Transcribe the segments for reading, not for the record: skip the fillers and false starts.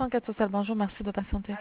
enquête sociale. Bonjour, merci de patienter.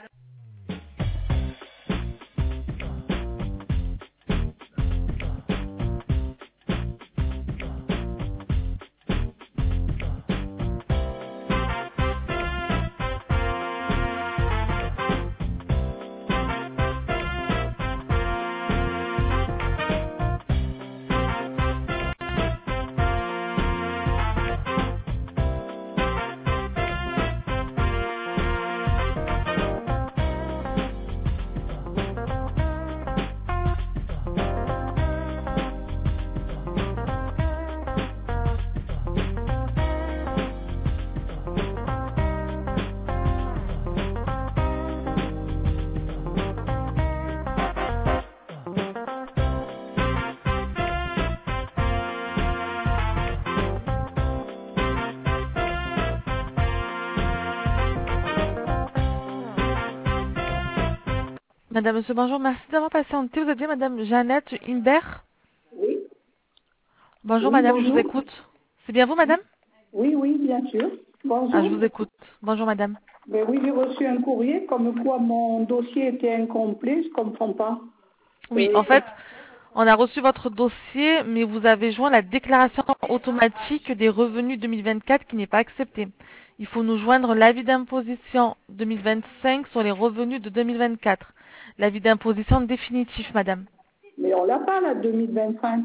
Madame, monsieur, bonjour, merci d'avoir patienté. Vous êtes bien Madame Jeannette Imbert? Oui. Bonjour Oui, Madame, je vous bonjour. écoute. C'est bien vous Madame? Oui, oui, bien sûr. Ah, je Bonjour. vous écoute. Bonjour Madame. Ben oui, j'ai reçu un courrier comme quoi mon dossier était incomplet, je comprends pas. Oui, en Ça- fait, on a reçu votre dossier, mais vous avez joint la déclaration automatique des revenus 2024 qui n'est pas acceptée. Il faut nous joindre l'avis d'imposition 2025 sur les revenus de 2024. L'avis d'imposition définitif, Madame. Mais on l'a pas là, 2025.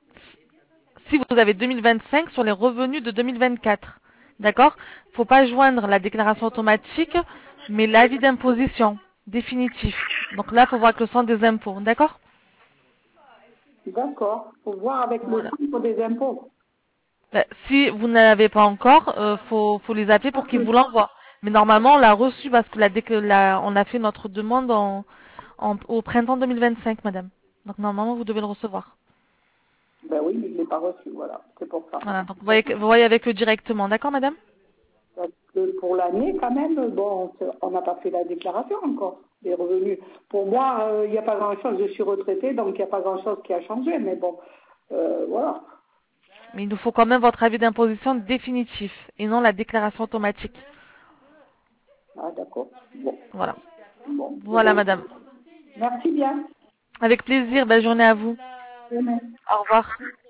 Si vous avez 2025 sur les revenus de 2024, d'accord? Faut pas joindre la déclaration automatique, mais l'avis d'imposition définitif. Donc là, faut voir avec le centre des impôts, d'accord? D'accord. Faut voir avec le Voilà. centre des impôts. Ben, si vous n'avez pas encore, faut les appeler pour qu'ils Ok. vous l'envoient. Mais normalement, on l'a reçu parce que on a fait notre demande au printemps 2025, madame. Donc normalement, vous devez le recevoir. Ben oui, mais je l'ai pas reçu, voilà. C'est pour ça. Voilà. Donc vous voyez avec eux directement, d'accord, madame? Parce que pour l'année, quand même, bon, on n'a pas fait la déclaration encore des revenus. Pour moi, il n'y a pas grand-chose. Je suis retraitée, donc il n'y a pas grand-chose qui a changé. Mais bon, voilà. Mais il nous faut quand même votre avis d'imposition définitif et non la déclaration automatique. Ah, d'accord. Bon, Voilà. bon. Eh Voilà, ben, madame. merci bien. Avec plaisir. Belle journée à vous. Demain. Au revoir.